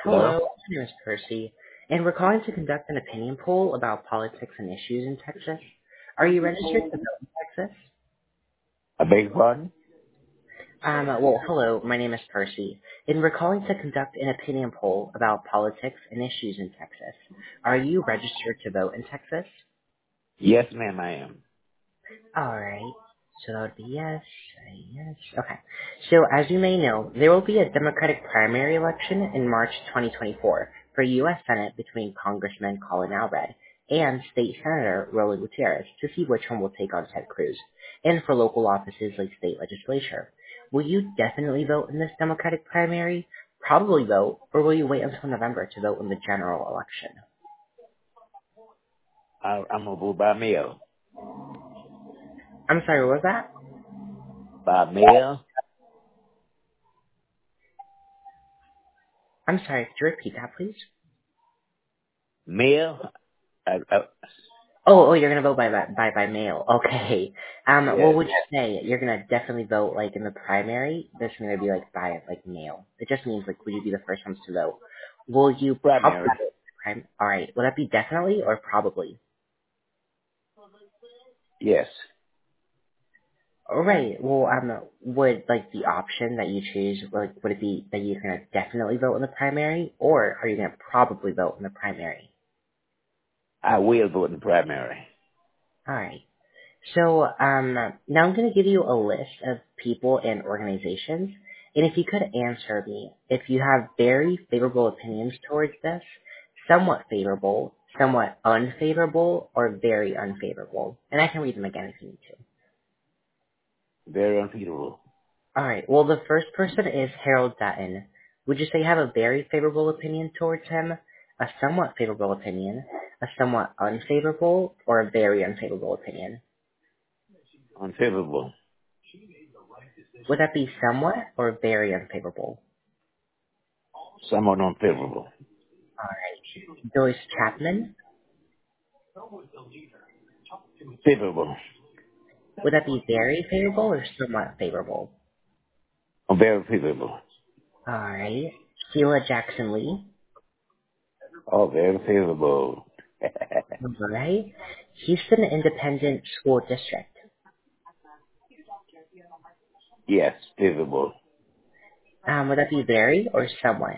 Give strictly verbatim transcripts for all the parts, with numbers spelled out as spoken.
Hello? Hello, my name is Percy, and we're calling to conduct an opinion poll about politics and issues in Texas. Are you registered to vote in Texas? I beg your pardon? Um, well, hello, my name is Percy, and we're calling to conduct an opinion poll about politics and issues in Texas. Are you registered to vote in Texas? Yes, ma'am, I am. Alright, so that would be yes, yes. Okay, so as you may know, there will be a Democratic primary election in March twenty twenty-four for U S Senate between Congressman Colin Alred and State Senator Rolly Gutierrez to see which one will take on Ted Cruz, and for local offices like state legislature. Will you definitely vote in this Democratic primary, probably vote, or will you wait until November to vote in the general election? I, I'm going to vote by mail. I'm sorry, what was that? By mail? I'm sorry, could you repeat that, please? Mail? I, I, Oh, oh, you're gonna vote by by by, by mail. Okay. Um, what yes, would you say? You're gonna definitely vote like in the primary. This is gonna be like by like mail. It just means like will you be the first ones to vote? Will you probably primary. vote prim? All right. Will that be definitely or probably? Yes. All right. Well, um, would like the option that you choose like would it be that you're gonna definitely vote in the primary, or are you gonna probably vote in the primary? I will vote in the primary. All right. So um, now I'm going to give you a list of people and organizations, and if you could answer me, if you have very favorable opinions towards this, somewhat favorable, somewhat unfavorable, or very unfavorable. And I can read them again if you need to. Very unbeatable. All right, well, the first person is Harold Dutton. Would you say you have a very favorable opinion towards him, a somewhat favorable opinion, a somewhat unfavorable, or a very unfavorable opinion? Unfavorable. Would that be somewhat or very unfavorable? Somewhat unfavorable. All right. Joyce Chapman, Favorable. would that be very favorable or somewhat favorable? Oh, very favorable. All right. Sheila Jackson Lee, Oh, very favorable. all right. Houston Independent School District, yes, favorable. um, would that be very or somewhat?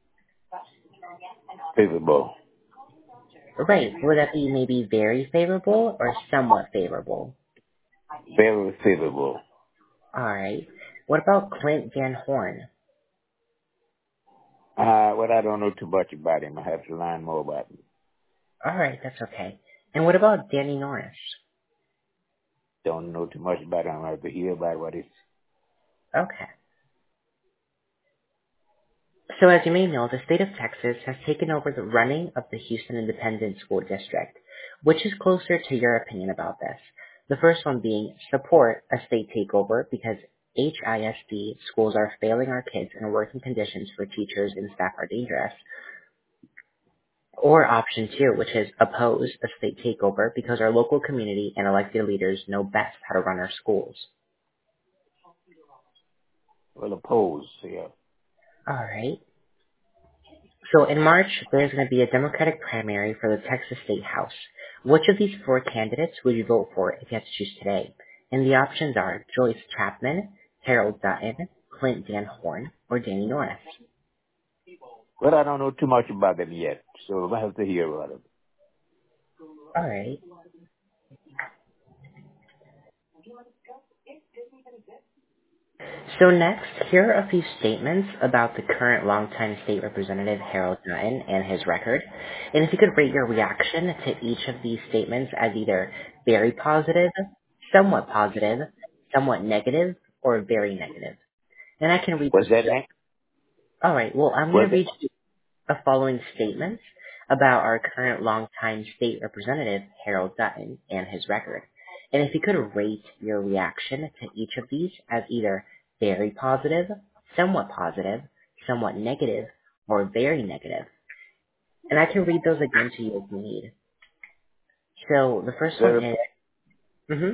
Favorable. Right. Would that be maybe very favorable or somewhat favorable? Very favorable. All right. What about Clint Van Horn? Uh, well, I don't know too much about him. I have to learn more about him. All right, that's okay. And what about Danny Norris? Don't know too much about him. I have to hear about what he's... Okay. So as you may know, the state of Texas has taken over the running of the Houston Independent School District. Which is closer to your opinion about this? The first one being support a state takeover because H I S D schools are failing our kids and working conditions for teachers and staff are dangerous. Or option two, which is oppose a state takeover because our local community and elected leaders know best how to run our schools. Well, opposed, yeah. Alright. So in March, there's going to be a Democratic primary for the Texas State House. Which of these four candidates would you vote for if you had to choose today? And the options are Joyce Chapman, Harold Dutton, Clint Van Horn, or Danny Norris. Well, I don't know too much about them yet, so I have to hear about them. All right. So next, here are a few statements about the current longtime state representative Harold Dutton and his record. And if you could rate your reaction to each of these statements as either very positive, somewhat positive, somewhat negative, or very negative. And I can read Was those. that name? All right. Well, I'm going Was to that? read you the following statements about our current longtime state representative, Harold Dutton, and his record. And if you could rate your reaction to each of these as either very positive, somewhat positive, somewhat negative, or very negative. And I can read those again to you if you need. So the first one Very, is, mm-hmm.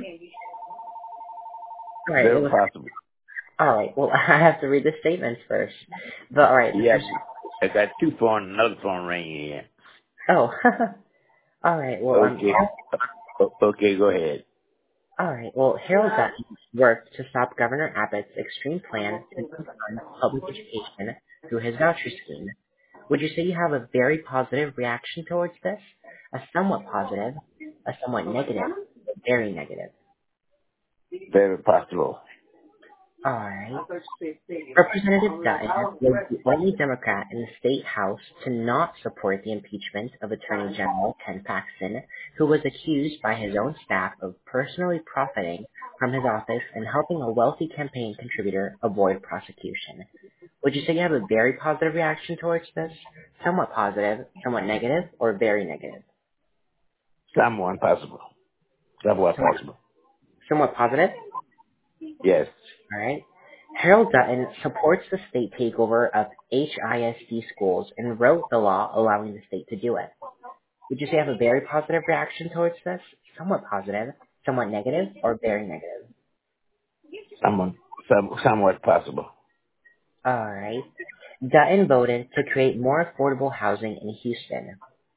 All right, it very was, possible. all right, well, I have to read the statements first. But all right, the Yeah, first I got two phone, another phone ringing here. Oh, all right. Well, um, Okay. O- Okay, go ahead. all right. Well, Harold Dutton worked to stop Governor Abbott's extreme plan to fund public education through his voucher scheme. Would you say you have a very positive reaction towards this, a somewhat positive, a somewhat negative, or very negative? Very possible. All right. Representative Dutton was the only Democrat in the state House to not support the impeachment of Attorney General Ken Paxton, who was accused by his own staff of personally profiting from his office and helping a wealthy campaign contributor avoid prosecution. Would you say you have a very positive reaction towards this, somewhat positive, somewhat negative, or very negative? Somewhat possible. Somewhat Somewhat, possible. somewhat positive? Yes. All right. Harold Dutton supports the state takeover of H I S D schools and wrote the law allowing the state to do it. Would you say you have a very positive reaction towards this, somewhat positive, somewhat negative, or very negative? Someone, some, somewhat possible. All right. Dutton voted to create more affordable housing in Houston.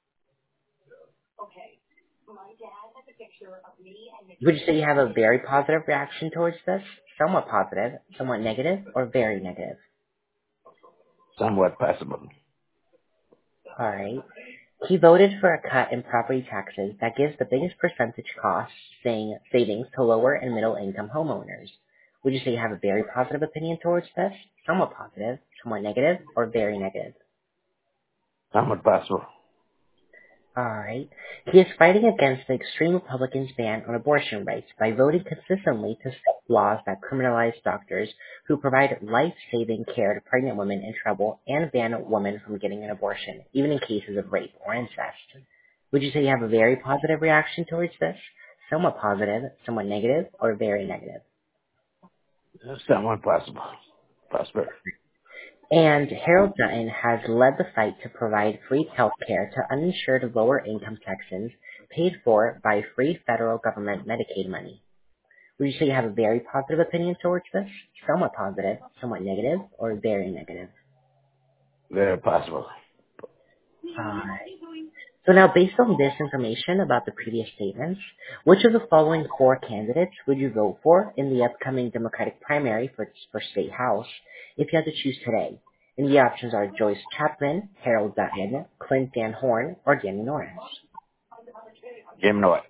Would you say you have a very positive reaction towards this, somewhat positive, somewhat negative, or very negative? Somewhat possible. All right. He voted for a cut in property taxes that gives the biggest percentage cost saying savings to lower and middle income homeowners. Would you say you have a very positive opinion towards this, somewhat positive, somewhat negative, or very negative? Somewhat possible. Alright. He is fighting against the extreme Republicans' ban on abortion rights by voting consistently to stop laws that criminalize doctors who provide life-saving care to pregnant women in trouble and ban women from getting an abortion, even in cases of rape or incest. Would you say you have a very positive reaction towards this, somewhat positive, somewhat negative, or very negative? Somewhat possible. Possible. And Harold Dutton has led the fight to provide free health care to uninsured lower-income Texans paid for by free federal government Medicaid money. Would you say you have a very positive opinion towards this, somewhat positive, somewhat negative, or very negative? Very possible. Alright. So now, based on this information about the previous statements, which of the following four candidates would you vote for in the upcoming Democratic primary for, for State House if you had to choose today? And the options are Joyce Chapman, Harold Dutton, Clint Van Horn, or Danny Norris. Jim Norton.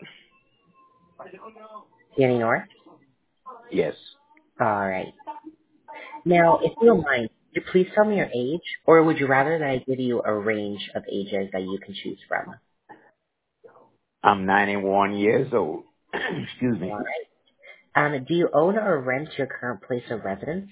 Danny Norris? Yes. Alright. Now, if you don't mind, could you please tell me your age, or would you rather that I give you a range of ages that you can choose from? I'm ninety-one years old. Excuse me. Alright. Um, do you own or rent your current place of residence?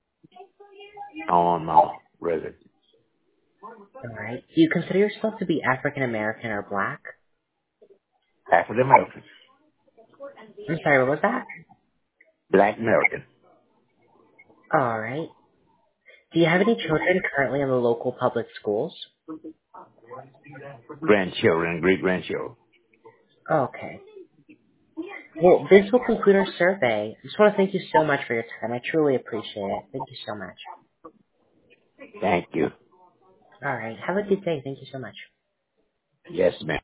On my resident. Alright. Do you consider yourself to be African American or black? African American. I'm sorry, what was that? Black American. Alright. Do you have any children currently in the local public schools? Grandchildren, great grandchildren. Okay. Well, this will conclude our survey. I just want to thank you so much for your time. I truly appreciate it. Thank you so much. Thank you. Alright. Have a good day. Thank you so much. Yes, ma'am.